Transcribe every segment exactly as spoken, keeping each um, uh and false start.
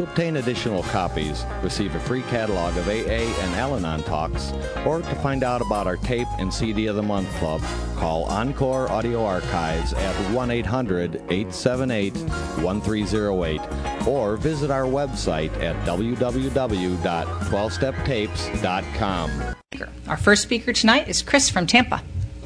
To obtain additional copies, receive a free catalog of A A and Al-Anon talks, or to find out about our tape and C D of the Month Club, call Encore Audio Archives at one eight hundred, eight seven eight, one three zero eight or visit our website at w w w dot twelve step tapes dot com. Our first speaker tonight is Chris from Tampa.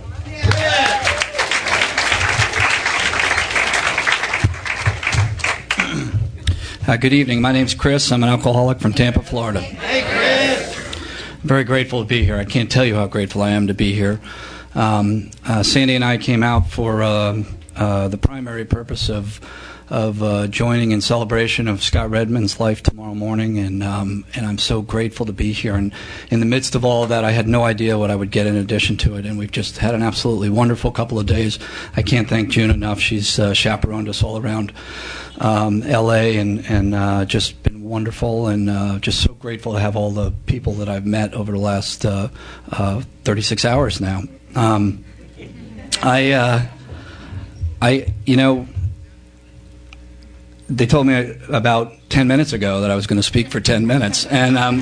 Uh, good evening. My name's Chris. I'm an alcoholic from Tampa, Florida. Hey, Chris! I'm very grateful to be here. I can't tell you how grateful I am to be here. Um, uh, Sandy and I came out for uh, uh, the primary purpose of of uh, joining in celebration of Scott Redmond's life tomorrow morning, and um, and I'm so grateful to be here. And in the midst of all of that, I had no idea what I would get in addition to it, and we've just had an absolutely wonderful couple of days. I can't thank June enough. She's uh, chaperoned us all around um, L A and and uh, just been wonderful, and uh, just so grateful to have all the people that I've met over the last uh, uh, thirty-six hours now. Um, I uh, I you know. They told me about ten minutes ago that I was going to speak for ten minutes. And, um,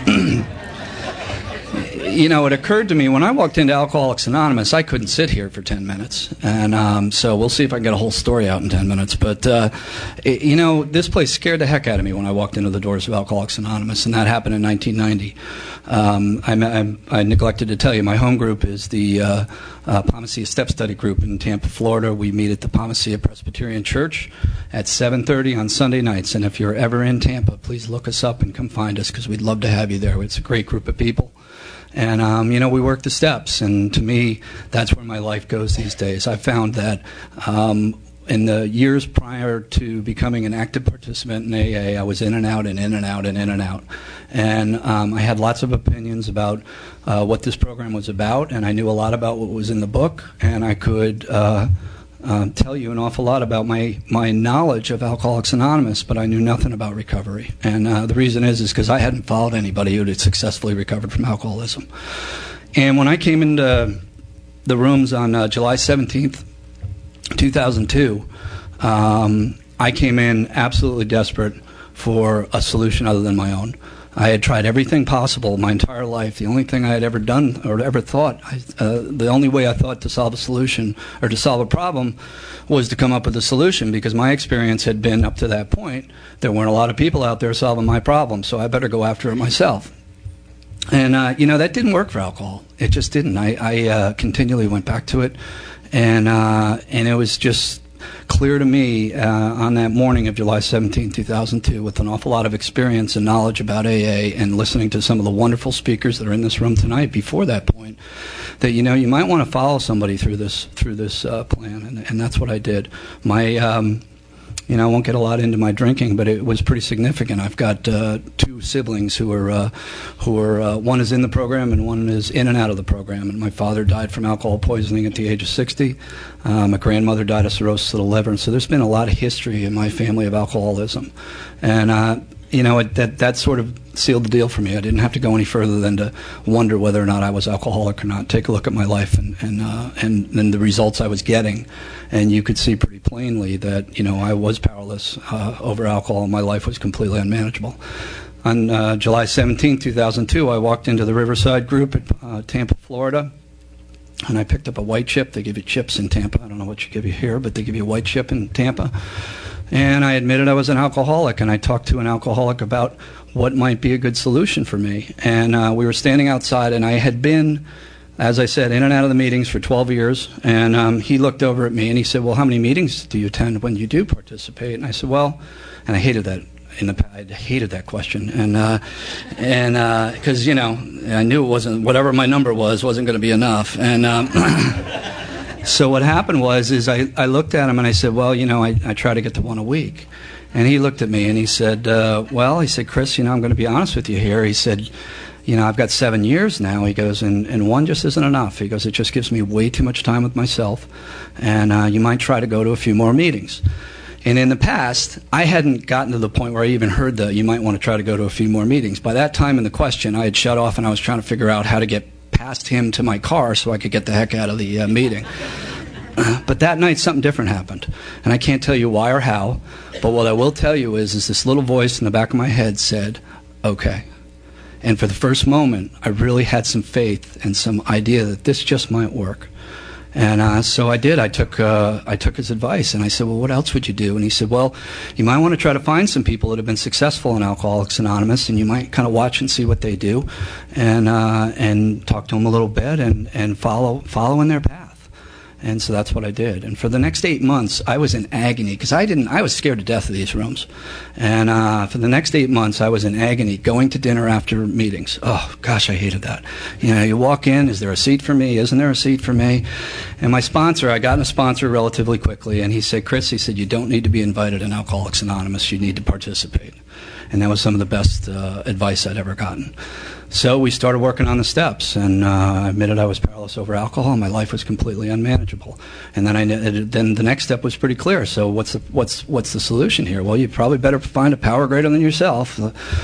you know, it occurred to me when I walked into Alcoholics Anonymous, I couldn't sit here for ten minutes. And um, so we'll see if I can get a whole story out in ten minutes. But, uh, it, you know, this place scared the heck out of me when I walked into the doors of Alcoholics Anonymous, and that happened in nineteen ninety. Um, I, I, I neglected to tell you, my home group is the uh, uh, Palmacia Step Study Group in Tampa, Florida. We meet at the Palmacia Presbyterian Church at seven thirty on Sunday nights. And if you're ever in Tampa, please look us up and come find us, because we'd love to have you there. It's a great group of people. And, um, you know, we work the steps. And to me, that's where my life goes these days. I found that um, in the years prior to becoming an active participant in A A, I was in and out and in and out and in and out. And um, I had lots of opinions about uh, what this program was about, and I knew a lot about what was in the book, and I could uh, uh, tell you an awful lot about my, my knowledge of Alcoholics Anonymous, but I knew nothing about recovery. And uh, the reason is is because I hadn't followed anybody who had successfully recovered from alcoholism. And when I came into the rooms on uh, July seventeenth, two thousand two, um, I came in absolutely desperate for a solution other than my own. I had tried everything possible my entire life. The only thing I had ever done or ever thought, I, uh, the only way I thought to solve a solution or to solve a problem was to come up with a solution, because my experience had been up to that point, there weren't a lot of people out there solving my problem, so I better go after it myself. And, uh, you know, that didn't work for alcohol. It just didn't. I, I uh, continually went back to it, and uh, and it was just clear to me uh, on that morning of July seventeenth, two thousand two, with an awful lot of experience and knowledge about A A and listening to some of the wonderful speakers that are in this room tonight before that point, that, you know, you might want to follow somebody through this through this uh, plan, and, and that's what I did. My um, You know, I won't get a lot into my drinking, but it was pretty significant. I've got uh, two siblings who are, uh, who are uh, one is in the program and one is in and out of the program. And my father died from alcohol poisoning at the age of sixty. Uh, my grandmother died of cirrhosis of the liver. And so there's been a lot of history in my family of alcoholism. And, uh, you know, it, that, that sort of sealed the deal for me. I didn't have to go any further than to wonder whether or not I was alcoholic or not. Take a look at my life and and uh, and, and the results I was getting, and you could see pretty plainly that, you know, I was powerless uh, over alcohol, and my life was completely unmanageable. On uh, July seventeenth, two thousand two, I walked into the Riverside Group at uh, Tampa, Florida, and I picked up a white chip. They give you chips in Tampa. I don't know what you give you here, but they give you a white chip in Tampa. And I admitted I was an alcoholic, and I talked to an alcoholic about what might be a good solution for me. And uh, we were standing outside, and I had been, as I said, in and out of the meetings for twelve years. And um, he looked over at me, and he said, well, how many meetings do you attend when you do participate? And I said, well, and I hated that. In the I hated that question, and uh, and because uh, you know, I knew it wasn't, whatever my number was wasn't going to be enough. And um, so what happened was is I, I looked at him and I said, well, you know, I, I try to get to one a week. And he looked at me and he said, uh, well, he said, Chris, you know, I'm going to be honest with you here. He said, you know, I've got seven years now. He goes, and, and one just isn't enough. He goes, it just gives me way too much time with myself, and uh, you might try to go to a few more meetings. And in the past, I hadn't gotten to the point where I even heard the, you might want to try to go to a few more meetings. By that time in the question, I had shut off and I was trying to figure out how to get past him to my car so I could get the heck out of the uh, meeting. But that night, something different happened. And I can't tell you why or how, but what I will tell you is, is this little voice in the back of my head said, okay. And for the first moment, I really had some faith and some idea that this just might work. And uh, so I did. I took uh, I took his advice, and I said, well, what else would you do? And he said, well, you might want to try to find some people that have been successful in Alcoholics Anonymous, and you might kind of watch and see what they do, and uh, and talk to them a little bit, and, and follow follow in their path. And so that's what I did. And for the next eight months, I was in agony because I didn't. I was scared to death of these rooms. And uh, for the next eight months, I was in agony, going to dinner after meetings. Oh gosh, I hated that. You know, you walk in. Is there a seat for me? Isn't there a seat for me? And my sponsor, I got a sponsor relatively quickly, and he said, Chris, he said, you don't need to be invited in Alcoholics Anonymous. You need to participate. And that was some of the best uh, advice I'd ever gotten. So we started working on the steps, and uh, I admitted I was powerless over alcohol. My life was completely unmanageable. And then I then the next step was pretty clear. So what's the what's what's the solution here? Well, you probably better find a power greater than yourself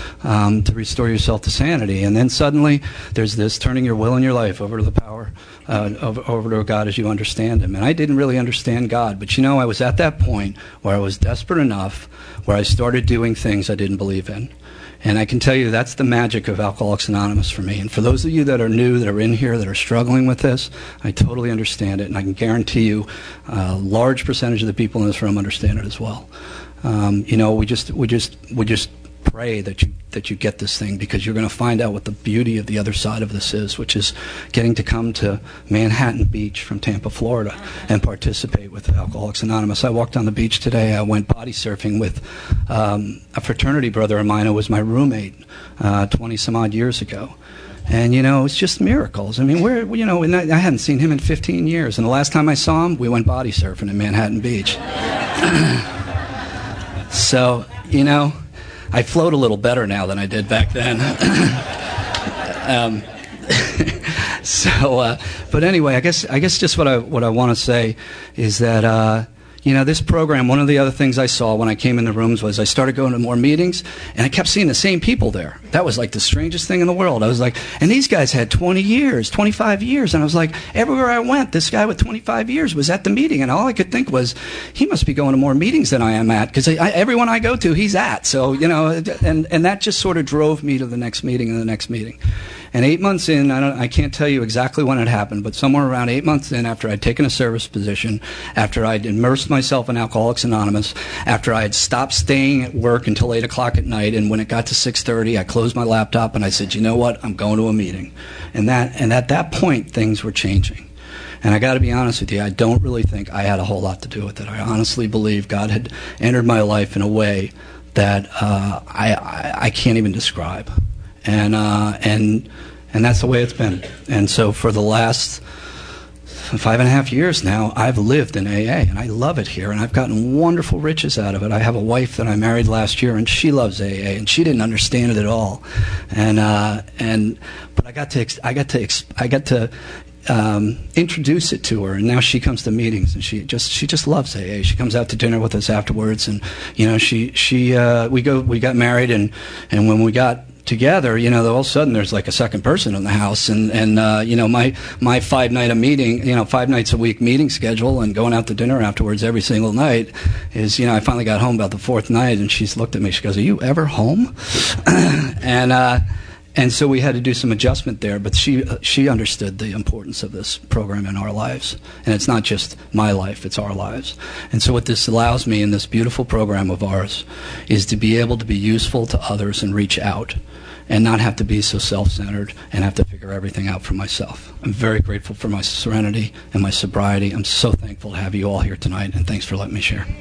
um, to restore yourself to sanity. And then suddenly there's this turning your will and your life over to the power, uh, over, over to God as you understand Him. And I didn't really understand God, but you know, I was at that point where I was desperate enough, where I started doing things I didn't believe in. And I can tell you that's the magic of Alcoholics Anonymous for me. And for those of you that are new, that are in here, that are struggling with this, I totally understand it. And I can guarantee you a large percentage of the people in this room understand it as well. Um, you know, we just, we just, we just pray that you that you get this thing, because you're going to find out what the beauty of the other side of this is, which is getting to come to Manhattan Beach from Tampa, Florida, and participate with Alcoholics Anonymous. I walked on the beach today. I went body surfing with um, a fraternity brother of mine who was my roommate uh, twenty some odd years ago. And, you know, it's just miracles. I mean, we're, you know, and I hadn't seen him in fifteen years. And the last time I saw him, we went body surfing in Manhattan Beach. So, you know, I float a little better now than I did back then. um, so, uh, but anyway, I guess I guess just what I what I want to say is that uh, you know, this program. One of the other things I saw when I came in the rooms was I started going to more meetings, and I kept seeing the same people there. That was like the strangest thing in the world. I was like, and these guys had twenty years, twenty-five years, and I was like, everywhere I went, this guy with twenty-five years was at the meeting, and all I could think was, he must be going to more meetings than I am at, because everyone I go to, he's at. So, you know, and and that just sort of drove me to the next meeting and the next meeting. And eight months in, I, don't, I can't tell you exactly when it happened, but somewhere around eight months in, after I'd taken a service position, after I'd immersed myself in Alcoholics Anonymous, after I'd stopped staying at work until eight o'clock at night, and when it got to six thirty, I closed my laptop and I said, you know what, I'm going to a meeting. And that, and at that point, things were changing. And I got to be honest with you, I don't really think I had a whole lot to do with it. I honestly believe God had entered my life in a way that uh, I, I, I can't even describe. And uh, and and that's the way it's been. And so for the last five and a half years now, I've lived in A A, and I love it here, and I've gotten wonderful riches out of it. I have a wife that I married last year, and she loves A A, and she didn't understand it at all. And uh, and but I got to I got to I got to. Um, introduce it to her, and now she comes to meetings, and she just she just loves A A. She comes out to dinner with us afterwards, and you know she she uh, we go we got married, and and when we got together, you know, all of a sudden there's like a second person in the house, and and uh, you know my my five night a meeting, you know, five nights a week meeting schedule, and going out to dinner afterwards every single night is, you know, I finally got home about the fourth night, and she's looked at me, she goes, "Are you ever home?" and. uh And so we had to do some adjustment there, but she uh, she understood the importance of this program in our lives. And it's not just my life, it's our lives. And so what this allows me in this beautiful program of ours is to be able to be useful to others and reach out and not have to be so self-centered and have to figure everything out for myself. I'm very grateful for my serenity and my sobriety. I'm so thankful to have you all here tonight, and thanks for letting me share.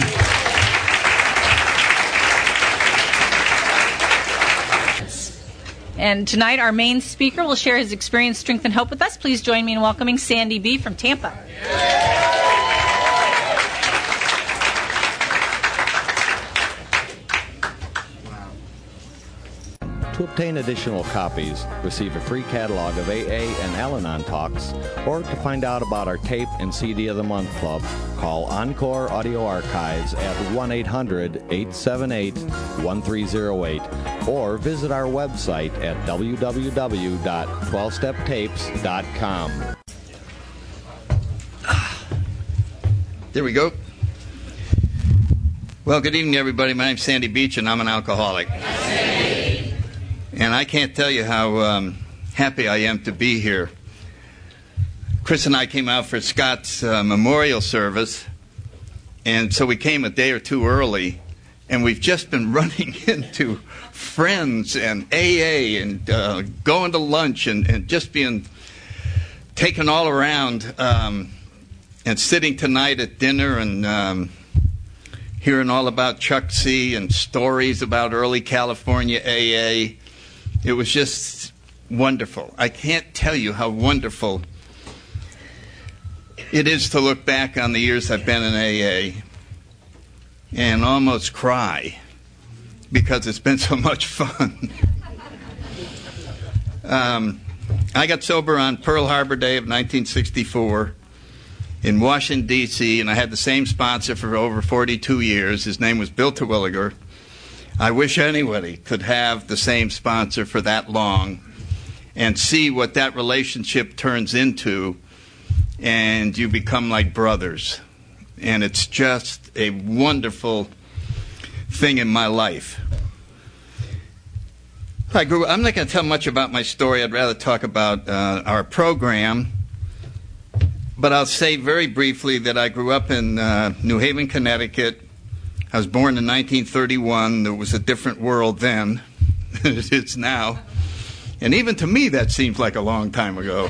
And tonight, our main speaker will share his experience, strength, and hope with us. Please join me in welcoming Sandy B. from Tampa. To obtain additional copies, receive a free catalog of A A and Al-Anon talks, or to find out about our tape and C D of the Month Club, call Encore Audio Archives at one eight hundred, eight seven eight, one three zero eight, or visit our website at w w w dot twelve step tapes dot com. There we go. Well, good evening, everybody. My name's Sandy Beach, and I'm an alcoholic. And I can't tell you how um, happy I am to be here. Chris and I came out for Scott's uh, memorial service, and so we came a day or two early, and we've just been running into friends and A A and uh, going to lunch and, and just being taken all around um, and sitting tonight at dinner and um, hearing all about Chuck C. and stories about early California A A. It was just wonderful. I can't tell you how wonderful it is to look back on the years I've been in A A and almost cry because it's been so much fun. um, I got sober on Pearl Harbor Day of nineteen sixty-four in Washington, D C, and I had the same sponsor for over forty-two years. His name was Bill Terwilliger. I wish anybody could have the same sponsor for that long and see what that relationship turns into, and you become like brothers. And it's just a wonderful thing in my life. I grew. I'm not going to tell much about my story. I'd rather talk about uh, our program. But I'll say very briefly that I grew up in uh, New Haven, Connecticut. I was born in nineteen thirty-one. There was a different world then than it is now. And even to me, that seems like a long time ago.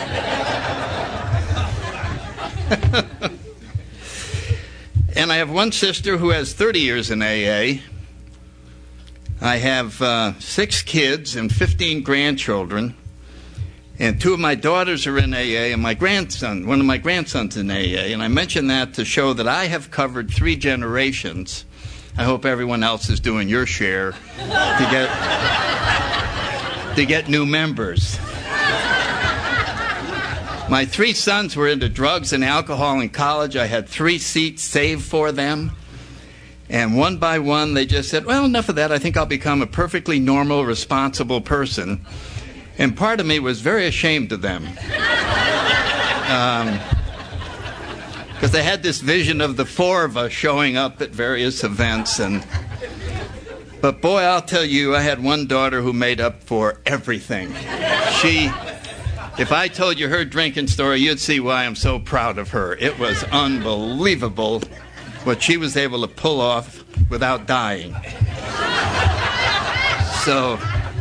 And I have one sister who has thirty years in A A. I have uh, six kids and fifteen grandchildren. And two of my daughters are in A A, and my grandson, one of my grandsons in A A. And I mention that to show that I have covered three generations. I hope everyone else is doing your share to get to get new members. My three sons were into drugs and alcohol in college. I had three seats saved for them. And one by one, they just said, well, enough of that. I think I'll become a perfectly normal, responsible person. And part of me was very ashamed of them. Um, because they had this vision of the four of us showing up at various events. And but boy, I'll tell you, I had one daughter who made up for everything. She, if I told you her drinking story, you'd see why I'm so proud of her. It was unbelievable what she was able to pull off without dying. So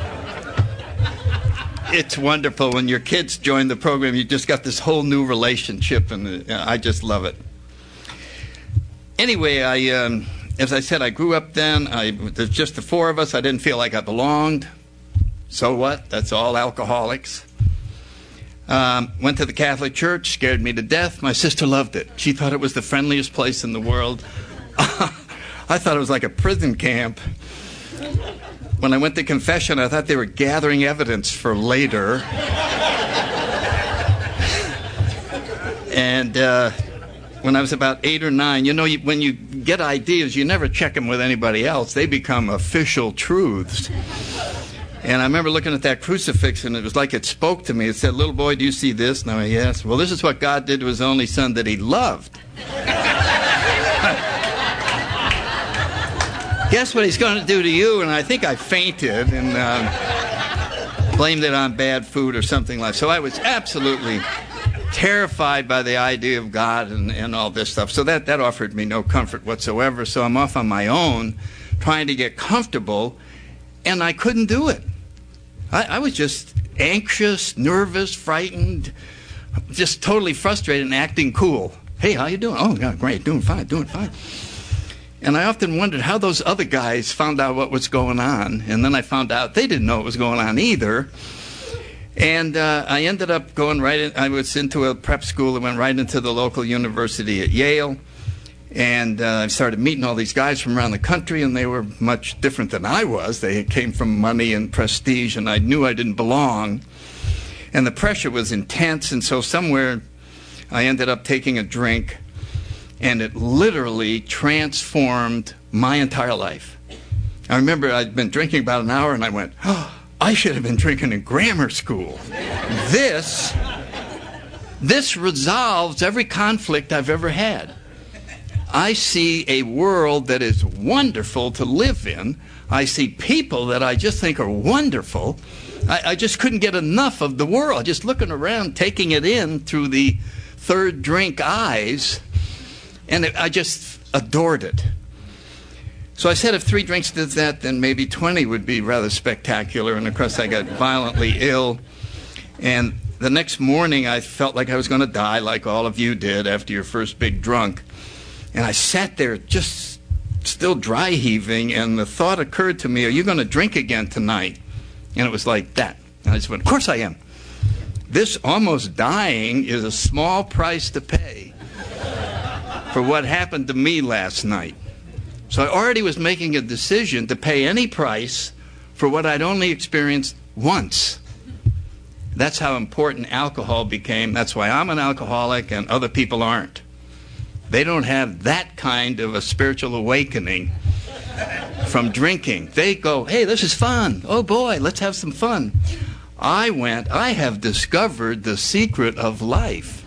it's wonderful when your kids join the program. You just got this whole new relationship, and uh, I just love it. Anyway, I, um, as I said, I grew up then. I, there's just the four of us. I didn't feel like I belonged. So what? That's all alcoholics. Um, went to the Catholic Church, scared me to death. My sister loved it. She thought it was the friendliest place in the world. I thought it was like a prison camp. When I went to confession, I thought they were gathering evidence for later. And uh, when I was about eight or nine, you know, you, when you get ideas, you never check them with anybody else. They become official truths. And I remember looking at that crucifix, and it was like it spoke to me. It said, little boy, do you see this? And I went, yes. Well, this is what God did to his only son that he loved. Guess what he's going to do to you? And I think I fainted and um, blamed it on bad food or something like that. So I was absolutely terrified by the idea of God and, and all this stuff. So that, that offered me no comfort whatsoever. So I'm off on my own trying to get comfortable, and I couldn't do it. I, I was just anxious, nervous, frightened, just totally frustrated and acting cool. Hey, how you doing? Oh, God, great, doing fine, doing fine. And I often wondered how those other guys found out what was going on. And then I found out they didn't know what was going on either. And uh, I ended up going right in. I was into a prep school and went right into the local university at Yale. And uh, I started meeting all these guys from around the country, and they were much different than I was. They came from money and prestige, and I knew I didn't belong. And the pressure was intense, and so somewhere I ended up taking a drink. And it literally transformed my entire life. I remember I'd been drinking about an hour, and I went, oh, I should have been drinking in grammar school. This, this resolves every conflict I've ever had. I see a world that is wonderful to live in. I see people that I just think are wonderful. I, I just couldn't get enough of the world. Just looking around, taking it in through the third drink eyes, and it, I just adored it. So I said if three drinks did that, then maybe twenty would be rather spectacular. And of course, I got violently ill. And the next morning, I felt like I was going to die, like all of you did after your first big drunk. And I sat there just still dry heaving, and the thought occurred to me, are you going to drink again tonight? And it was like that. And I just went, of course I am. This almost dying is a small price to pay for what happened to me last night. So I already was making a decision to pay any price for what I'd only experienced once. That's how important alcohol became. That's why I'm an alcoholic and other people aren't. They don't have that kind of a spiritual awakening from drinking. They go, hey, this is fun. Oh boy, let's have some fun. I went, I have discovered the secret of life.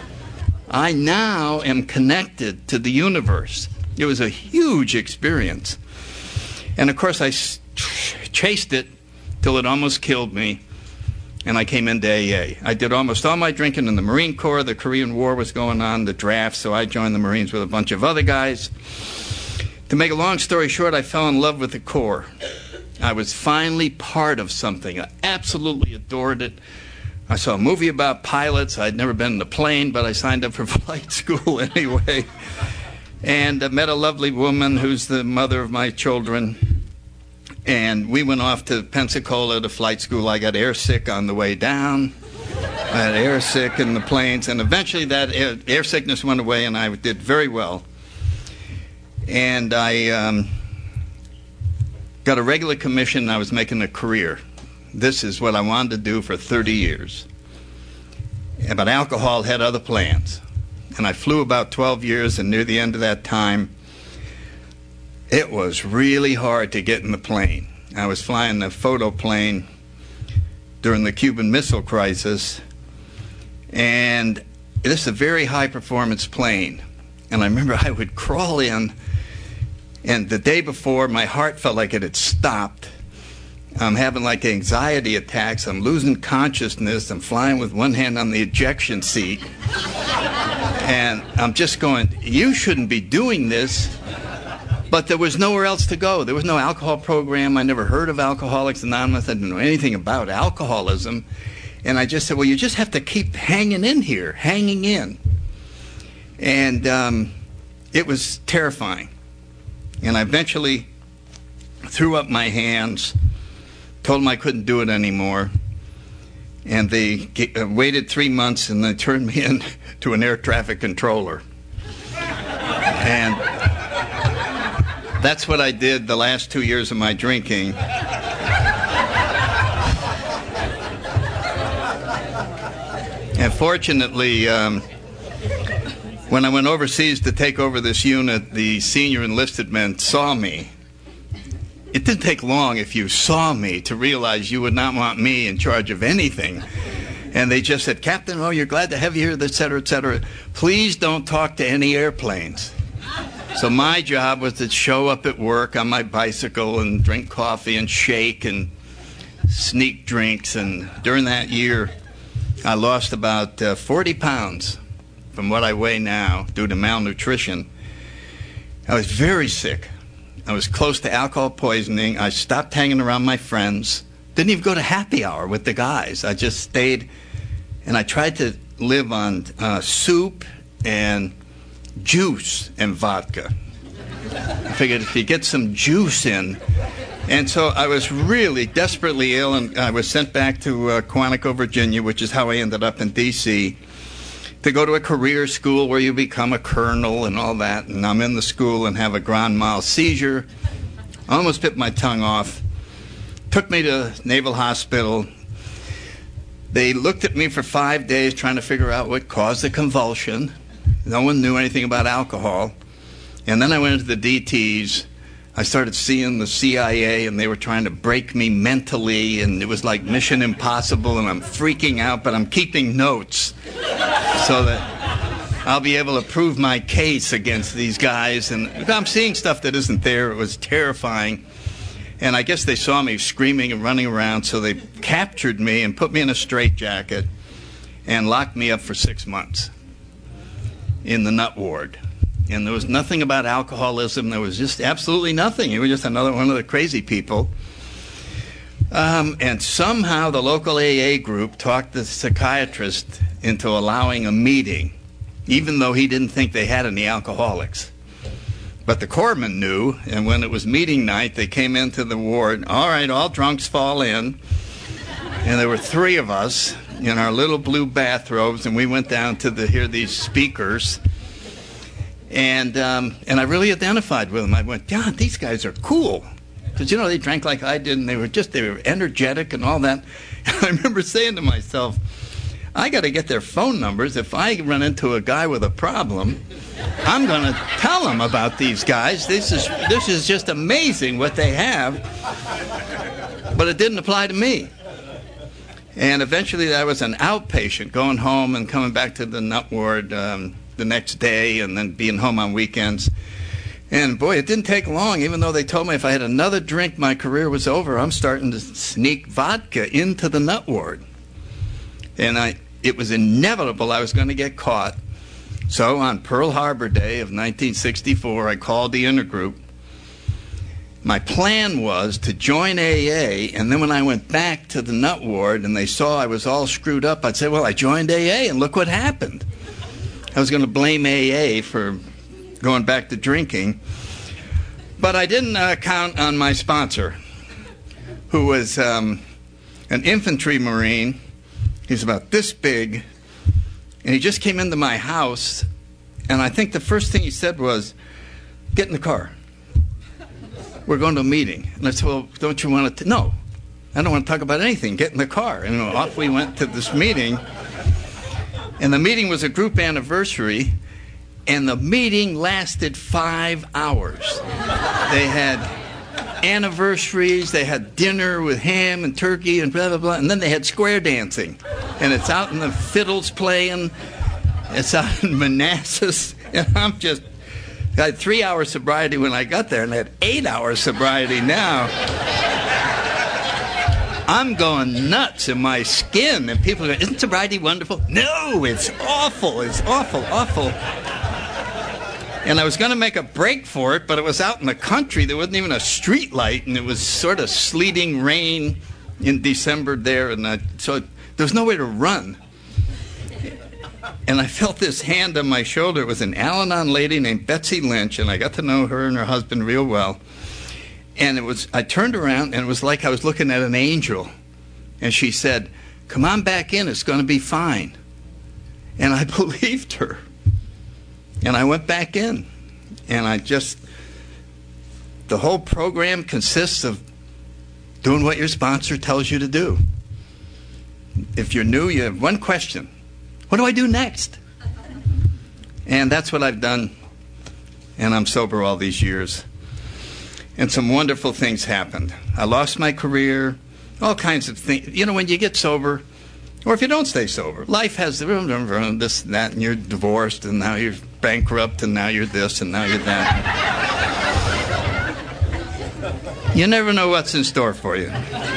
I now am connected to the universe. It was a huge experience. And of course, I chased it till it almost killed me. And I came into A A. I did almost all my drinking in the Marine Corps. The Korean War was going on, the draft, so I joined the Marines with a bunch of other guys. To make a long story short, I fell in love with the Corps. I was finally part of something. I absolutely adored it. I saw a movie about pilots. I'd never been in a plane, but I signed up for flight school anyway. And I met a lovely woman who's the mother of my children. And we went off to Pensacola to flight school. I got air sick on the way down. I had air sick in the planes. And eventually that air, air sickness went away, and I did very well. And I um, got a regular commission, and I was making a career. This is what I wanted to do for thirty years. But alcohol had other plans. And I flew about twelve years, and near the end of that time, it was really hard to get in the plane. I was flying the photo plane during the Cuban Missile Crisis, and this is a very high-performance plane. And I remember I would crawl in, and the day before, my heart felt like it had stopped. I'm having like anxiety attacks. I'm losing consciousness. I'm flying with one hand on the ejection seat. And I'm just going, you shouldn't be doing this. But there was nowhere else to go. There was no alcohol program. I never heard of Alcoholics Anonymous. I didn't know anything about alcoholism. And I just said, well, you just have to keep hanging in here, hanging in. And um, it was terrifying. And I eventually threw up my hands, told them I couldn't do it anymore. And they uh, waited three months, and they turned me in to an air traffic controller. And that's what I did the last two years of my drinking. And fortunately, um, when I went overseas to take over this unit, the senior enlisted men saw me. It didn't take long if you saw me to realize you would not want me in charge of anything. And they just said, Captain, oh, you're glad to have you here, et cetera, et cetera. Please don't talk to any airplanes. So my job was to show up at work on my bicycle and drink coffee and shake and sneak drinks. And during that year, I lost about uh, forty pounds from what I weigh now due to malnutrition. I was very sick. I was close to alcohol poisoning. I stopped hanging around my friends. Didn't even go to happy hour with the guys. I just stayed, and I tried to live on uh, soup and juice and vodka. I figured if you get some juice in. And so I was really desperately ill, and I was sent back to uh, Quantico, Virginia, which is how I ended up in D C, to go to a career school where you become a colonel and all that. And I'm in the school and have a grand mal seizure. I almost bit my tongue off. Took me to Naval Hospital. They looked at me for five days trying to figure out what caused the convulsion. No one knew anything about alcohol. And then I went into the D Ts. I started seeing the C I A, and they were trying to break me mentally, and it was like Mission Impossible, and I'm freaking out, but I'm keeping notes so that I'll be able to prove my case against these guys. And I'm seeing stuff that isn't there. It was terrifying. And I guess they saw me screaming and running around, so they captured me and put me in a straitjacket and locked me up for six months in the nut ward. And there was nothing about alcoholism. There was just absolutely nothing. It was just another one of the crazy people. Um, and somehow the local A A group talked the psychiatrist into allowing a meeting, even though he didn't think they had any alcoholics. But the corpsman knew, and when it was meeting night, they came into the ward. All right, all drunks fall in. And there were three of us in our little blue bathrobes, and we went down to the, hear these speakers. And um, and I really identified with them. I went, God, these guys are cool. Because, you know, they drank like I did, and they were just, they were energetic and all that. And I remember saying to myself, I got to get their phone numbers. If I run into a guy with a problem, I'm going to tell him about these guys. This is this is just amazing what they have. But it didn't apply to me. And eventually I was an outpatient, going home and coming back to the nut ward um, the next day, and then being home on weekends. And boy, it didn't take long. Even though they told me if I had another drink, my career was over, I'm starting to sneak vodka into the nut ward. And I, it was inevitable I was going to get caught. So on Pearl Harbor Day of nineteen sixty-four, I called the intergroup. My plan was to join A A, and then when I went back to the nut ward and they saw I was all screwed up, I'd say, well, I joined A A, and look what happened. I was going to blame A A for going back to drinking. But I didn't uh, count on my sponsor, who was um, an infantry Marine. He's about this big, and he just came into my house, and I think the first thing he said was, get in the car. We're going to a meeting. And I said, well, don't you want to? No, I don't want to talk about anything. Get in the car. And off we went to this meeting. And the meeting was a group anniversary, and the meeting lasted five hours. They had anniversaries, they had dinner with ham and turkey and blah, blah, blah, and then they had square dancing. And it's out in the fiddles playing. It's out in Manassas. And I'm just, I had three hours sobriety when I got there, and I had eight hours sobriety now. I'm going nuts in my skin, and people are going, isn't sobriety wonderful? No, it's awful. It's awful, awful. And I was going to make a break for it, but it was out in the country. There wasn't even a street light, and it was sort of sleeting rain in December there, and I, so there was nowhere to run. And I felt this hand on my shoulder. It was an Al-Anon lady named Betsy Lynch, and I got to know her and her husband real well. And it was, I turned around, and it was like I was looking at an angel. And she said, come on back in, it's going to be fine. And I believed her. And I went back in. And I just, the whole program consists of doing what your sponsor tells you to do. If you're new, you have one question. What do I do next? And that's what I've done. And I'm sober all these years. And some wonderful things happened. I lost my career, all kinds of things. You know, when you get sober, or if you don't stay sober, life has this and that, and you're divorced, and now you're bankrupt, and now you're this, and now you're that. You never know what's in store for you.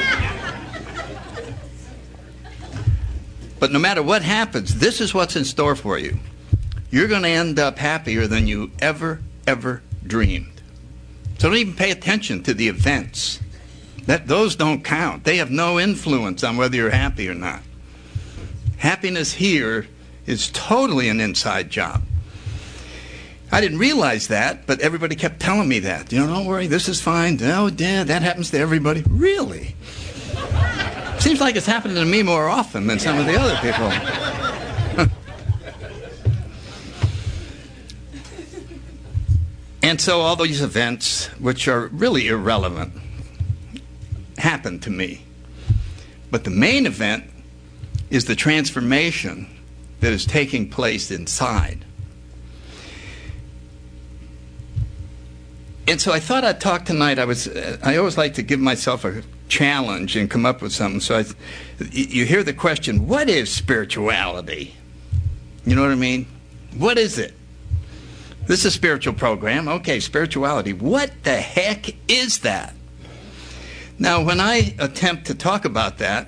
But no matter what happens, this is what's in store for you. You're going to end up happier than you ever, ever dreamed. So don't even pay attention to the events. That, those don't count. They have no influence on whether you're happy or not. Happiness here is totally an inside job. I didn't realize that, but everybody kept telling me that. You know, don't worry, this is fine. Oh, yeah, that happens to everybody. Really? Seems like it's happening to me more often than some of the other people. And so all these events, which are really irrelevant, happened to me. But the main event is the transformation that is taking place inside. And so I thought I'd talk tonight. I was, I always like to give myself a challenge and come up with something. So I, you hear the question, what is spirituality? You know what I mean? What is it? This is a spiritual program. Okay, spirituality. What the heck is that? Now, when I attempt to talk about that,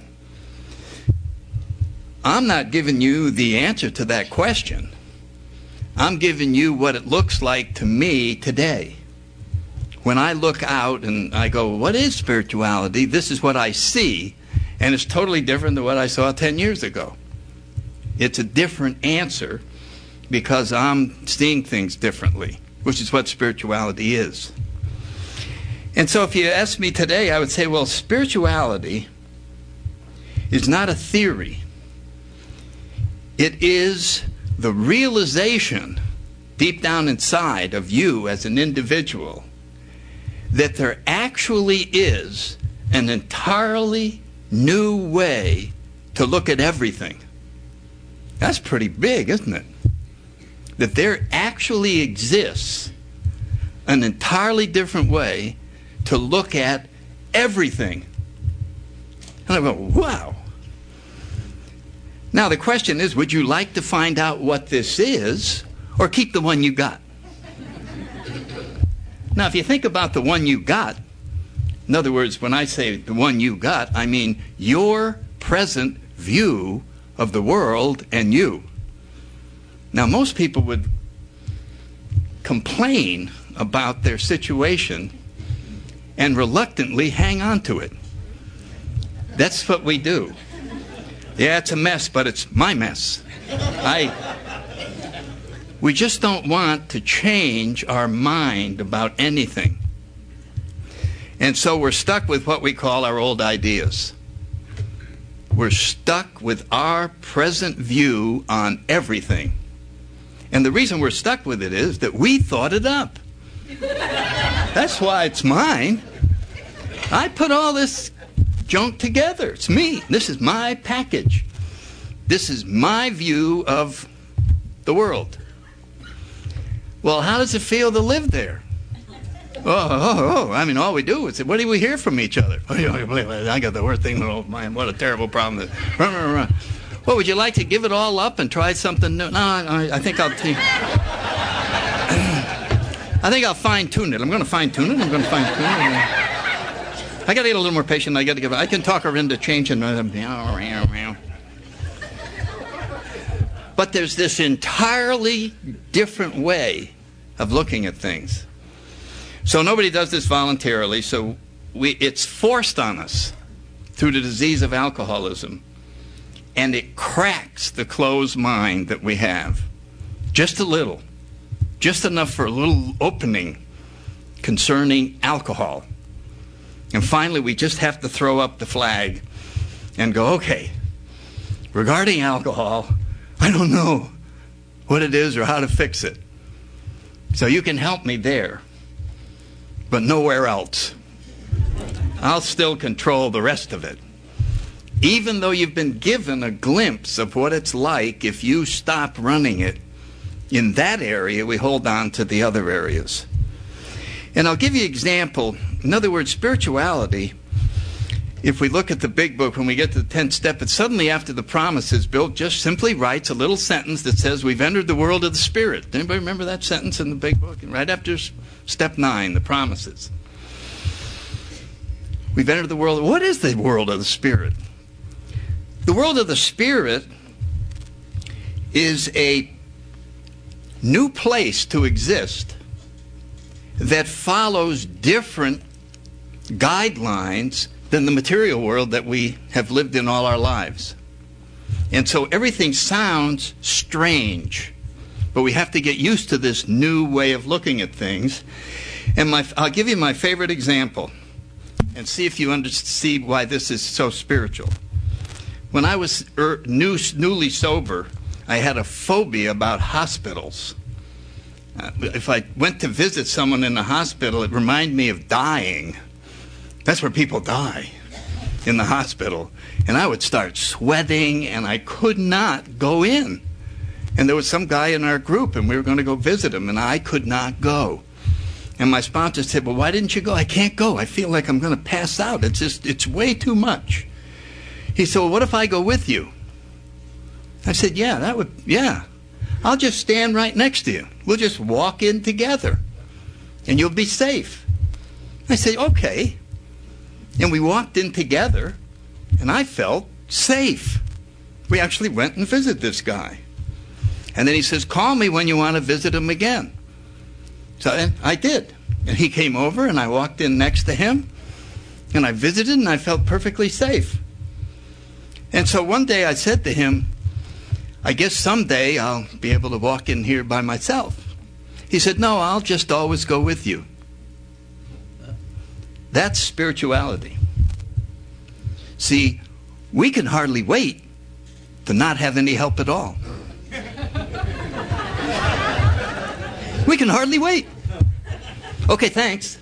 I'm not giving you the answer to that question. I'm giving you what it looks like to me today. When I look out and I go, what is spirituality? This is what I see, and it's totally different than what I saw ten years ago. It's a different answer because I'm seeing things differently, which is what spirituality is. And so if you ask me today, I would say, well, spirituality is not a theory. It is the realization deep down inside of you as an individual that there actually is an entirely new way to look at everything. That's pretty big, isn't it? That there actually exists an entirely different way to look at everything. And I go, wow. Now the question is, would you like to find out what this is, or keep the one you got? Now if you think about the one you got, in other words, when I say the one you got, I mean your present view of the world and you. Now most people would complain about their situation and reluctantly hang on to it. That's what we do. Yeah, it's a mess, but it's my mess. I, we just don't want to change our mind about anything. And so we're stuck with what we call our old ideas. We're stuck with our present view on everything. And the reason we're stuck with it is that we thought it up. That's why it's mine. I put all this junk together. It's me. This is my package. This is my view of the world. Well, how does it feel to live there? Oh, oh, oh. I mean, all we do is, what do we hear from each other? I got the worst thing. Oh, man, what a terrible problem. What, would you like to give it all up and try something new? No, I, I think I'll take... I think I'll fine-tune it. I'm going to fine-tune it. I'm going to fine-tune it. I got to get a little more patient. I got to give. I can talk her into changing. But there's this entirely different way of looking at things. So nobody does this voluntarily. So we, it's forced on us through the disease of alcoholism, and it cracks the closed mind that we have, just a little, just enough for a little opening concerning alcohol. And finally, we just have to throw up the flag and go, okay, regarding alcohol, I don't know what it is or how to fix it. So you can help me there, but nowhere else. I'll still control the rest of it. Even though you've been given a glimpse of what it's like if you stop running it, in that area, we hold on to the other areas. And I'll give you an example. In other words, spirituality, if we look at the big book, when we get to the tenth step, it's suddenly after the promises, Bill just simply writes a little sentence that says, we've entered the world of the Spirit. Anybody remember that sentence in the big book? And right after step nine, the promises. We've entered the world. What is the world of the Spirit? The world of the Spirit is a new place to exist that follows different guidelines than the material world that we have lived in all our lives. And so everything sounds strange, but we have to get used to this new way of looking at things. And my, I'll give you my favorite example and see if you under, see why this is so spiritual. When I was er, new, newly sober, I had a phobia about hospitals. Uh, if I went to visit someone in the hospital, it reminded me of dying. That's where people die, in the hospital. And I would start sweating, and I could not go in. And there was some guy in our group, and we were going to go visit him, and I could not go. And my sponsor said, well, why didn't you go? I can't go. I feel like I'm going to pass out. It's just, it's way too much. He said, well, what if I go with you? I said, yeah, that would, yeah. I'll just stand right next to you. We'll just walk in together, and you'll be safe. I said, okay. And we walked in together, and I felt safe. We actually went and visited this guy. And then he says, call me when you want to visit him again. So and I did. And he came over, and I walked in next to him, and I visited, and I felt perfectly safe. And so one day I said to him, I guess someday I'll be able to walk in here by myself. He said, no, I'll just always go with you. That's spirituality. See, we can hardly wait to not have any help at all. We can hardly wait. Okay, thanks.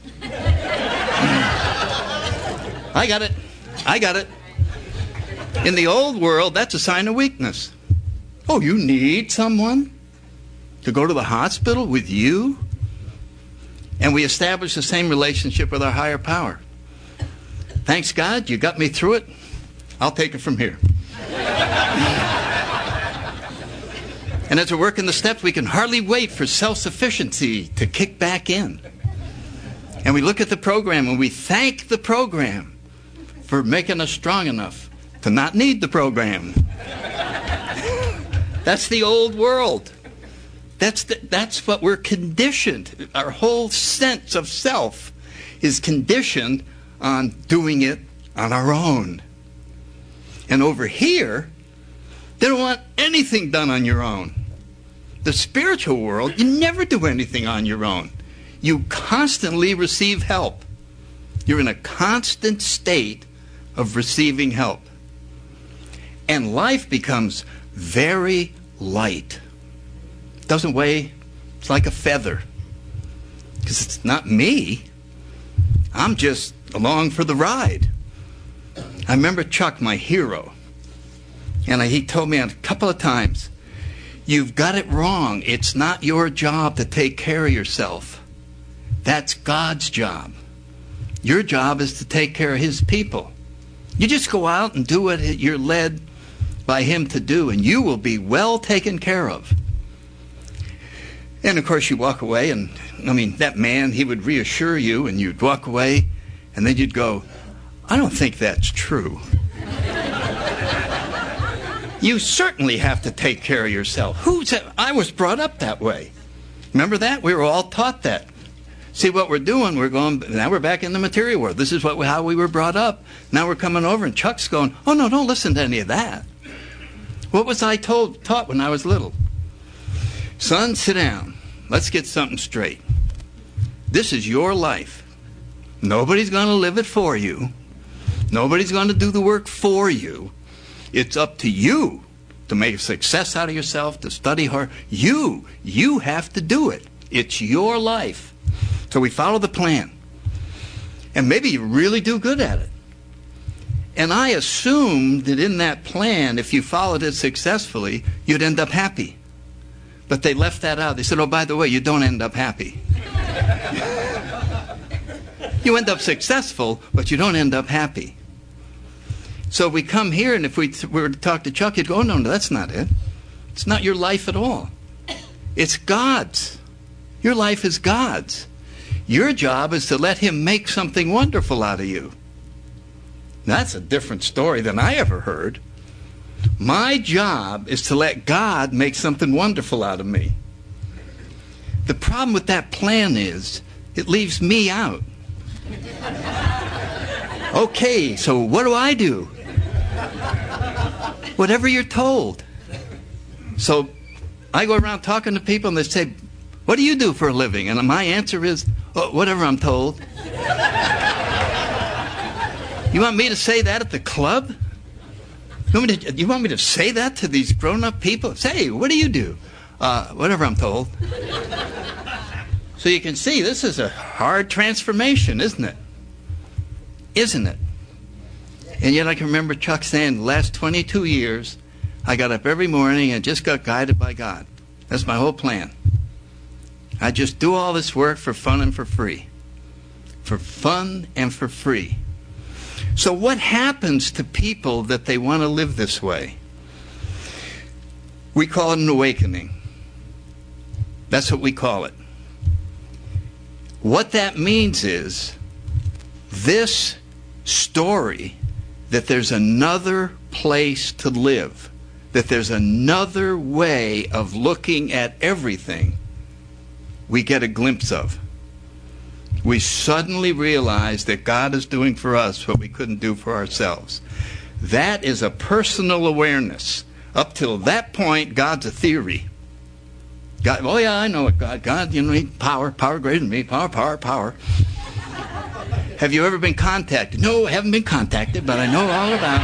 I got it. I got it. In the old world, that's a sign of weakness. Oh, you need someone to go to the hospital with you? And we establish the same relationship with our higher power. Thanks, God, you got me through it. I'll take it from here. And as we're working the steps, we can hardly wait for self-sufficiency to kick back in. And we look at the program and we thank the program for making us strong enough to not need the program. That's the old world. That's the, that's what we're conditioned. Our whole sense of self is conditioned on doing it on our own. And over here, they don't want anything done on your own. The spiritual world, you never do anything on your own. You constantly receive help. You're in a constant state of receiving help. And life becomes very light. It doesn't weigh, it's like a feather. Because it's not me. I'm just along for the ride. I remember Chuck, my hero, and he told me a couple of times, you've got it wrong. It's not your job to take care of yourself. That's God's job. Your job is to take care of His people. You just go out and do what you're led by Him to do, and you will be well taken care of. And of course you walk away, and I mean, that man, he would reassure you, and you'd walk away, and then you'd go, I don't think that's true. You certainly have to take care of yourself. Who's that? I was brought up that way. Remember that? We were all taught that. See what we're doing? We're going, now we're back in the material world. This is what how we were brought up. Now we're coming over, and Chuck's going, oh, no, don't listen to any of that. What was I told, taught when I was little? Son, sit down. Let's get something straight. This is your life. Nobody's going to live it for you. Nobody's going to do the work for you. It's up to you to make a success out of yourself, to study hard. You, you have to do it. It's your life. So we follow the plan. And maybe you really do good at it. And I assumed that in that plan, if you followed it successfully, you'd end up happy. But they left that out. They said, oh, by the way, you don't end up happy. You end up successful, but you don't end up happy. So we come here, and if we were to talk to Chuck, he'd go, oh, no, no, that's not it. It's not your life at all. It's God's. Your life is God's. Your job is to let Him make something wonderful out of you. That's a different story than I ever heard. My job is to let God make something wonderful out of me. The problem with that plan is it leaves me out. Okay, so what do I do? Whatever you're told. So I go around talking to people, and they say, what do you do for a living? And my answer is, oh, whatever I'm told. You want me to say that at the club? You want me to, you want me to say that to these grown-up people? Say, what do you do? Uh, whatever I'm told. So you can see this is a hard transformation, isn't it? Isn't it? And yet I can remember Chuck saying, the last twenty-two years, I got up every morning and just got guided by God. That's my whole plan. I just do all this work for fun and for free. For fun and for free. So what happens to people that they want to live this way? We call it an awakening. That's what we call it. What that means is this story that there's another place to live, that there's another way of looking at everything, we get a glimpse of. We suddenly realize that God is doing for us what we couldn't do for ourselves. That is a personal awareness. Up till that point, God's a theory. God, oh yeah, I know what God, God, you know, power, power greater than me, power, power, power. Have you ever been contacted? No, I haven't been contacted, but I know all about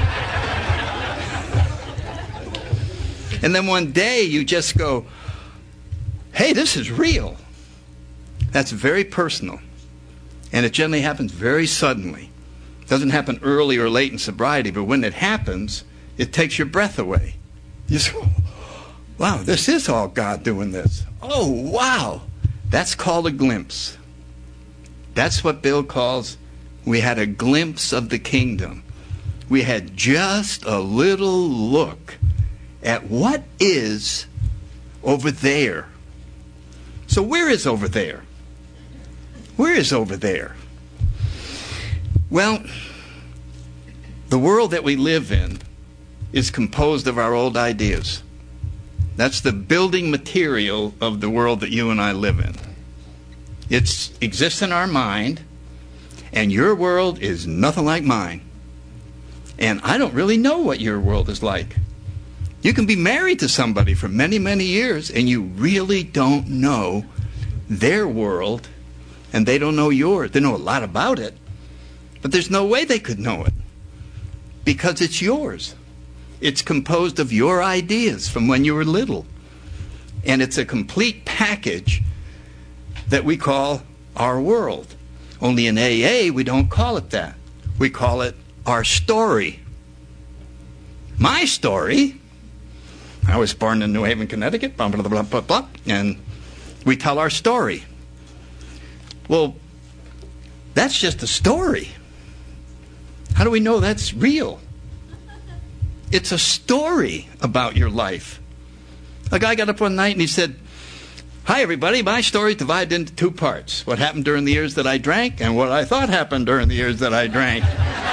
it. And then one day you just go, hey, this is real. That's very personal. And it generally happens very suddenly. It doesn't happen early or late in sobriety, but when it happens, it takes your breath away. You just go, wow, this is all God doing this. Oh, wow. That's called a glimpse. That's what Bill calls, we had a glimpse of the kingdom. We had just a little look at what is over there. So where is over there? Where is over there? Well, the world that we live in is composed of our old ideas. That's the building material of the world that you and I live in. It exists in our mind, and your world is nothing like mine. And I don't really know what your world is like. You can be married to somebody for many, many years, and you really don't know their world, and they don't know yours. They know a lot about it, but there's no way they could know it, because it's yours. It's composed of your ideas from when you were little. And it's a complete package that we call our world. Only in A A, we don't call it that. We call it our story. My story, I was born in New Haven, Connecticut, blah, blah, blah, blah, blah, and we tell our story. Well, that's just a story. How do we know that's real? It's a story about your life. A guy got up one night and he said, hi everybody, my story is divided into two parts. What happened during the years that I drank and what I thought happened during the years that I drank.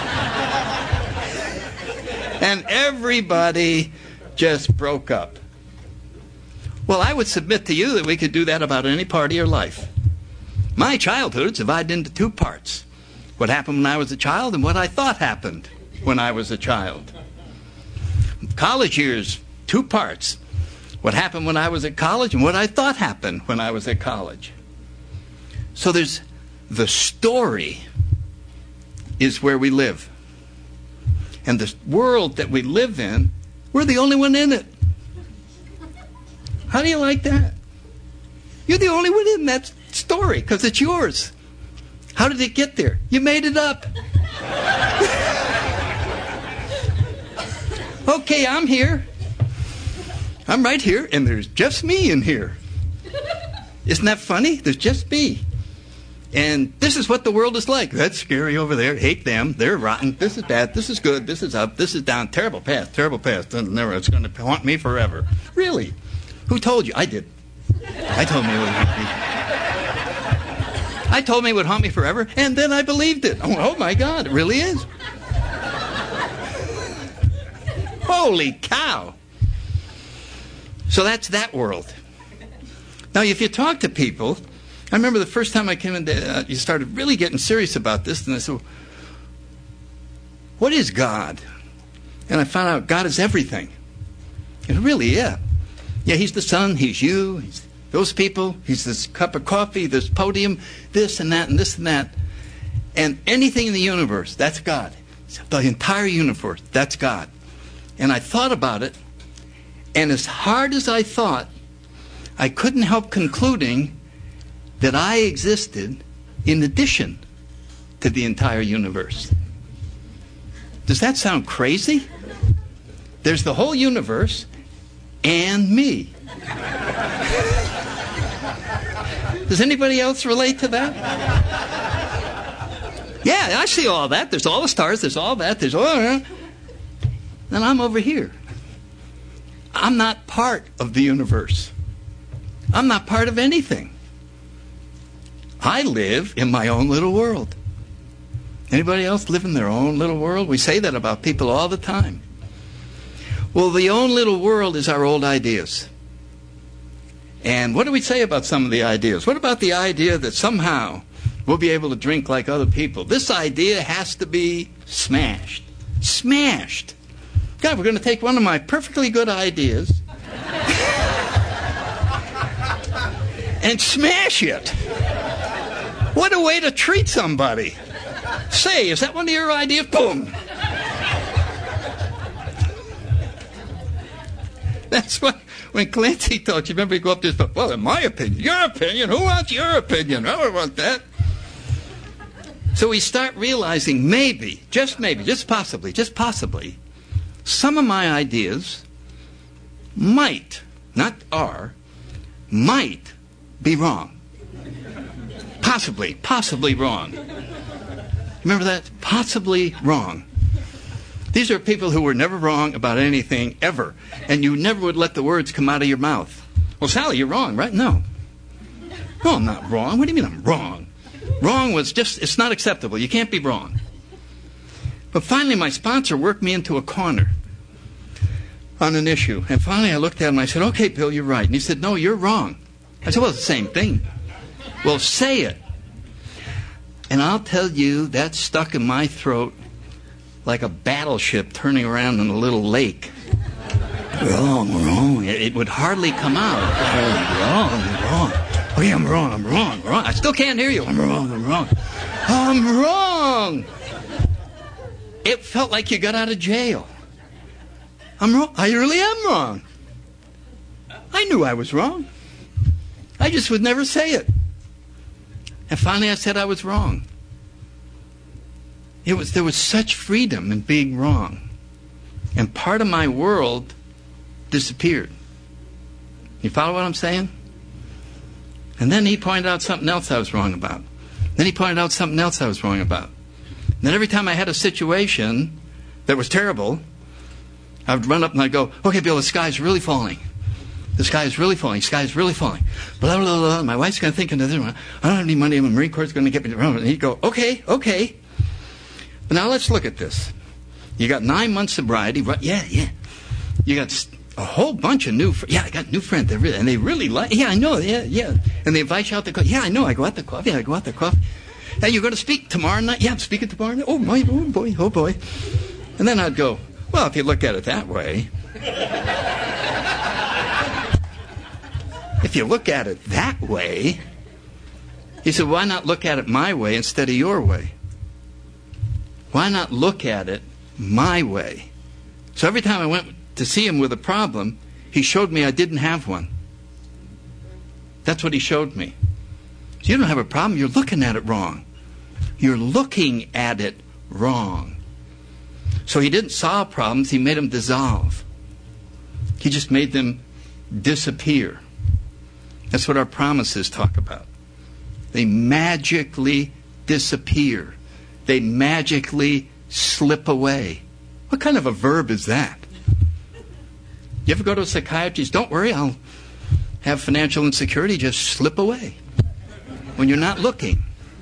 And everybody just broke up. Well, I would submit to you that we could do that about any part of your life. My childhood is divided into two parts. What happened when I was a child and what I thought happened when I was a child. College years, two parts. What happened when I was at college and what I thought happened when I was at college. So there's the story is where we live. And the world that we live in, we're the only one in it. How do you like that? You're the only one in that story because it's yours. How did it get there? You made it up. Okay, I'm here. I'm right here, and there's just me in here. Isn't that funny? There's just me. And this is what the world is like. That's scary over there. Hate them. They're rotten. This is bad. This is good. This is up. This is down. Terrible past. Terrible past. Never. It's going to haunt me forever. Really? Who told you? I did. I told me it would haunt me. I told me it would haunt me forever, and then I believed it. Oh, oh my God, it really is. Holy cow. So that's that world. Now, if you talk to people, I remember the first time I came in, uh, you started really getting serious about this, and I said, what is God? And I found out God is everything. And really, yeah. Yeah, he's the sun, he's you, he's those people, he's this cup of coffee, this podium, this and that and this and that. And anything in the universe, that's God. The entire universe, that's God. And I thought about it, and as hard as I thought, I couldn't help concluding that I existed in addition to the entire universe. Does that sound crazy? There's the whole universe and me. Does anybody else relate to that? Yeah, I see all that. There's all the stars, there's all that, there's all that. And I'm over here. I'm not part of the universe. I'm not part of anything. I live in my own little world. Anybody else live in their own little world? We say that about people all the time. Well, the own little world is our old ideas. And what do we say about some of the ideas? What about the idea that somehow we'll be able to drink like other people? This idea has to be smashed. Smashed. God, we're going to take one of my perfectly good ideas and smash it. What a way to treat somebody. Say, is that one of your ideas? Boom. That's what, when Clancy talks, you remember he go up to this, well, in my opinion, your opinion, who wants your opinion? I don't want that. So we start realizing maybe, just maybe, just possibly, just possibly, some of my ideas might, not are, might be wrong. Possibly, possibly wrong. Remember that? Possibly wrong. These are people who were never wrong about anything, ever. And you never would let the words come out of your mouth. Well, Sally, you're wrong, right? No. No, I'm not wrong. What do you mean I'm wrong? Wrong was just, it's not acceptable. You can't be wrong. But finally, my sponsor worked me into a corner on an issue. And finally, I looked at him and I said, okay, Bill, you're right. And he said, no, you're wrong. I said, well, it's the same thing. Well, say it. And I'll tell you, that stuck in my throat like a battleship turning around in a little lake. Wrong, wrong. It would hardly come out. Wrong, wrong. Okay, I'm wrong, I'm wrong, wrong. I still can't hear you. I'm wrong, I'm wrong. I'm wrong. It felt like you got out of jail. I'm wrong. I really am wrong. I knew I was wrong. I just would never say it. And finally I said I was wrong. It was, there was such freedom in being wrong. And part of my world disappeared. You follow what I'm saying? And then he pointed out something else I was wrong about. Then he pointed out something else I was wrong about. And then every time I had a situation that was terrible, I would run up and I'd go, okay, Bill, the sky's really falling. The sky is really falling. The sky is really falling. Blah, blah, blah, blah. My wife's going to think into this one. I don't have any money. The Marine Corps is going to get me around. And he'd go, okay, okay. But now let's look at this. You got nine months sobriety. Right? Yeah, yeah. You got a whole bunch of new friends. Yeah, I got new friends. Really, and they really like, yeah, I know. Yeah, yeah. And they invite you out to coffee. Yeah, I know. I go out to coffee. I go out to coffee. Hey, you're going to speak tomorrow night? Yeah, I'm speaking tomorrow night. Oh, my, oh, boy, oh, boy. And then I'd go, well, if you look at it that way. If you look at it that way, he said, why not look at it my way instead of your way? Why not look at it my way? So every time I went to see him with a problem, he showed me I didn't have one. That's what he showed me. So you don't have a problem, you're looking at it wrong. You're looking at it wrong. So he didn't solve problems, he made them dissolve. He just made them disappear. That's what our promises talk about. They magically disappear. They magically slip away. What kind of a verb is that? You ever go to a psychiatrist? Don't worry, I'll have financial insecurity just slip away when you're not looking.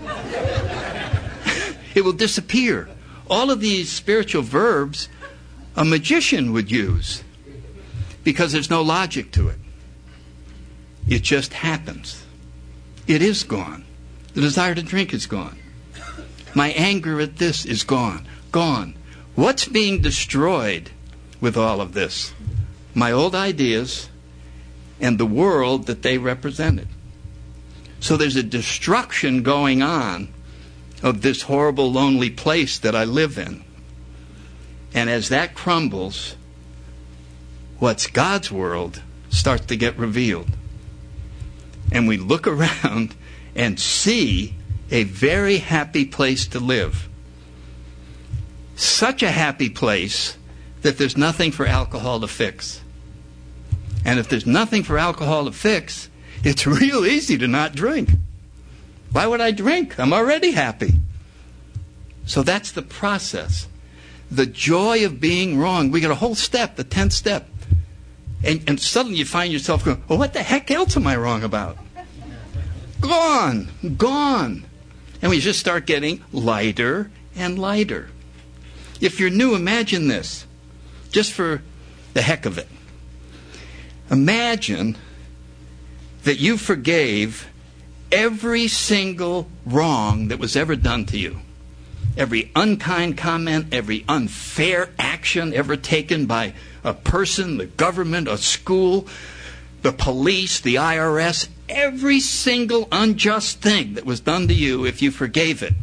It will disappear. All of these spiritual verbs a magician would use because there's no logic to it. It just happens. It is gone. The desire to drink is gone. My anger at this is gone. Gone. What's being destroyed with all of this? My old ideas and the world that they represented. So there's a destruction going on of this horrible, lonely place that I live in. And as that crumbles, what's God's world starts to get revealed. And we look around and see a very happy place to live. Such a happy place that there's nothing for alcohol to fix. And if there's nothing for alcohol to fix, it's real easy to not drink. Why would I drink? I'm already happy. So that's the process. The joy of being wrong. We got a whole step, the tenth step. And, and suddenly you find yourself going, well, what the heck else am I wrong about? Gone, gone. And we just start getting lighter and lighter. If you're new, imagine this, just for the heck of it. Imagine that you forgave every single wrong that was ever done to you. Every unkind comment, every unfair action ever taken by a person, the government, a school, the police, the I R S, every single unjust thing that was done to you, if you forgave it,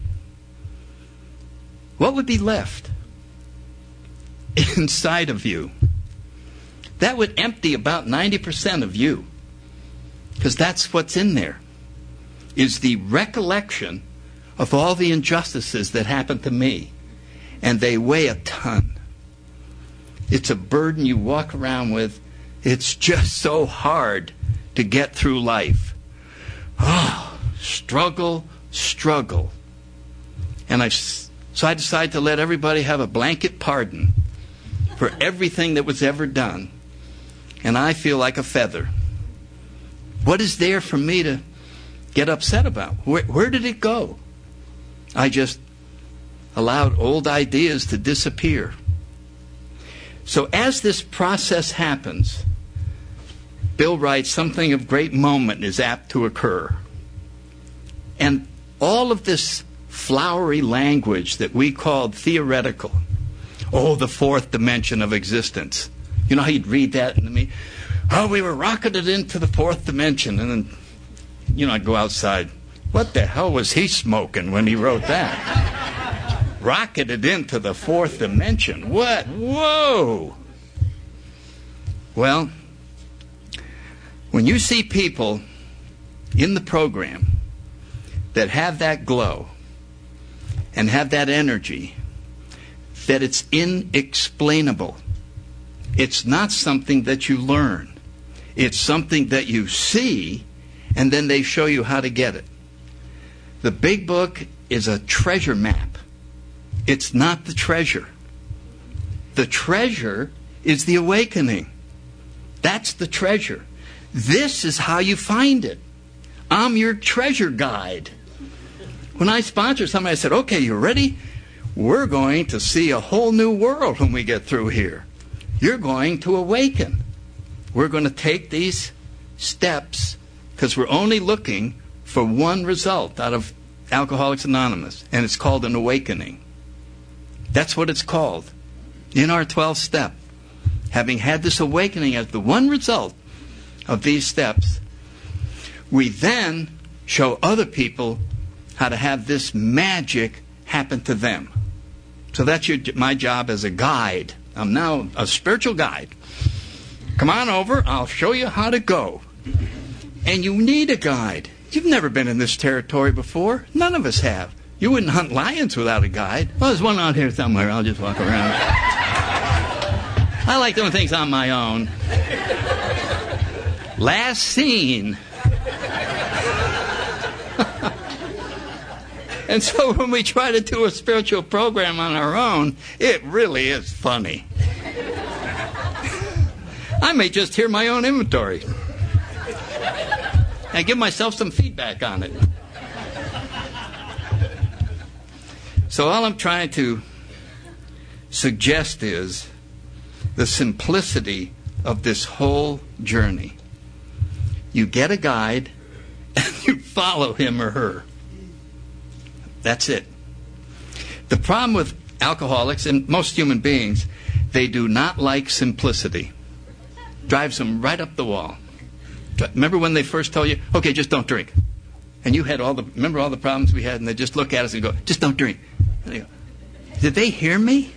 what would be left inside of you? That would empty about ninety percent of you. Because that's what's in there, is the recollection of all the injustices that happened to me. And they weigh a ton. It's a burden you walk around with. It's just so hard to get through life. Oh, struggle, struggle. And I, so I decided to let everybody have a blanket pardon for everything that was ever done. And I feel like a feather. What is there for me to get upset about? Where, where did it go? I just allowed old ideas to disappear. So as this process happens, Bill writes, something of great moment is apt to occur. And all of this flowery language that we called theoretical, oh, the fourth dimension of existence. You know how you'd read that to me? Oh, we were rocketed into the fourth dimension. And then, you know, I'd go outside. What the hell was he smoking when he wrote that? Rocketed into the fourth dimension. What? Whoa! Well, when you see people in the program that have that glow and have that energy, that it's inexplainable. It's not something that you learn. It's something that you see, and then they show you how to get it. The big book is a treasure map. It's not the treasure. The treasure is the awakening. That's the treasure. This is how you find it. I'm your treasure guide. When I sponsor somebody, I said, okay, you ready? We're going to see a whole new world when we get through here. You're going to awaken. We're going to take these steps because we're only looking for one result out of Alcoholics Anonymous, and it's called an awakening. That's what it's called in our twelfth step. Having had this awakening as the one result of these steps, we then show other people how to have this magic happen to them. So that's your, my job as a guide. I'm now a spiritual guide. Come on over, I'll show you how to go. And you need a guide. You've never been in this territory before. None of us have. You wouldn't hunt lions without a guide. Well, there's one out here somewhere. I'll just walk around. I like doing things on my own. Last seen. And so when we try to do a spiritual program on our own, it really is funny. I may just hear my own inventory and give myself some feedback on it. So all I'm trying to suggest is the simplicity of this whole journey. You get a guide and you follow him or her. That's it. The problem with alcoholics and most human beings, they do not like simplicity. Drives them right up the wall. Remember when they first told you, okay, just don't drink. And you had all the, remember all the problems we had, and they just look at us and go, just don't drink. And they go, did they hear me?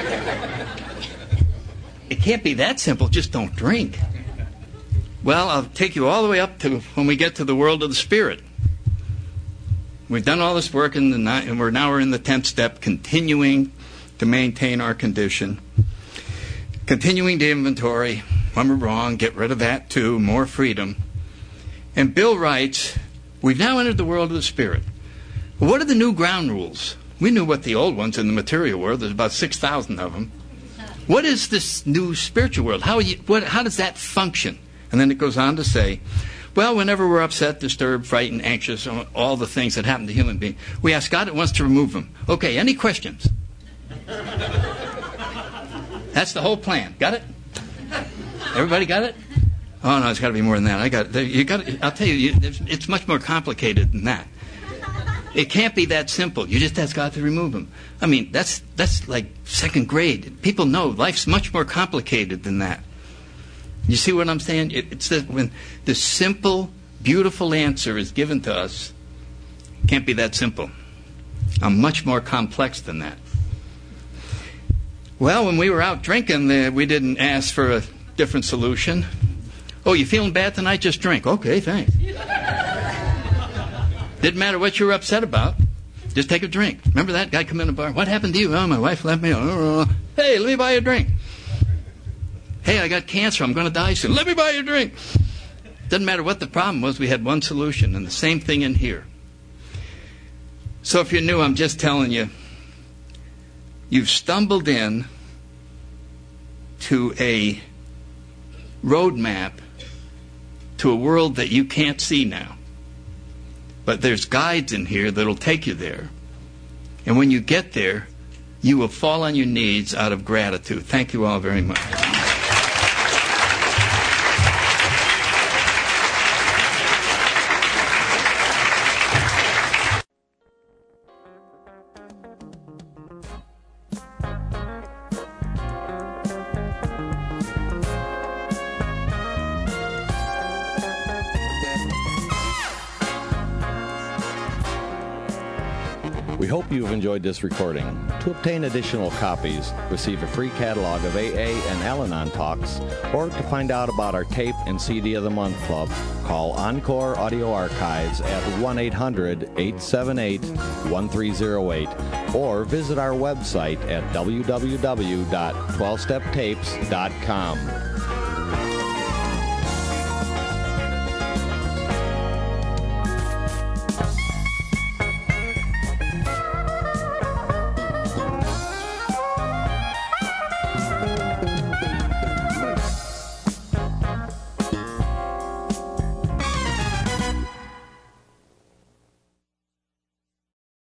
It can't be that simple, just don't drink. Well, I'll take you all the way up to when we get to the world of the spirit. We've done all this work, in the ni- and we're now we're in the tenth step, continuing to maintain our condition, continuing to inventory. When we're wrong, get rid of that too, more freedom. And Bill writes, we've now entered the world of the spirit. Well, what are the new ground rules? We knew what the old ones in the material were. There's about six thousand of them. What is this new spiritual world? How, you, what, how does that function? And then it goes on to say, well, whenever we're upset, disturbed, frightened, anxious, all the things that happen to human beings, we ask God at once to remove them. Okay, any questions? That's the whole plan. Got it? Everybody got it? Oh, no, it's got to be more than that. I got it. You got. I'll tell you, it's much more complicated than that. It can't be that simple. You just ask God to remove them. I mean, that's that's like second grade. People know life's much more complicated than that. You see what I'm saying? It, it's that when the simple, beautiful answer is given to us, it can't be that simple. I'm much more complex than that. Well, when we were out drinking, uh, we didn't ask for a different solution. Oh, you feeling bad tonight? Just drink. Okay, thanks. Didn't matter what you were upset about. Just take a drink. Remember that guy come in the bar? What happened to you? Oh, my wife left me. Oh, hey, let me buy you a drink. Hey, I got cancer. I'm going to die soon. Let me buy you a drink. Doesn't matter what the problem was. We had one solution, and the same thing in here. So if you're new, I'm just telling you, you've stumbled in to a roadmap to a world that you can't see now. But there's guides in here that'll take you there. And when you get there, you will fall on your knees out of gratitude. Thank you all very much. We hope you've enjoyed this recording. To obtain additional copies, receive a free catalog of A A and Al-Anon talks, or to find out about our tape and C D of the Month Club, call Encore Audio Archives at one eight hundred, eight seven eight, one three zero eight, or visit our website at w w w dot twelve step tapes dot com.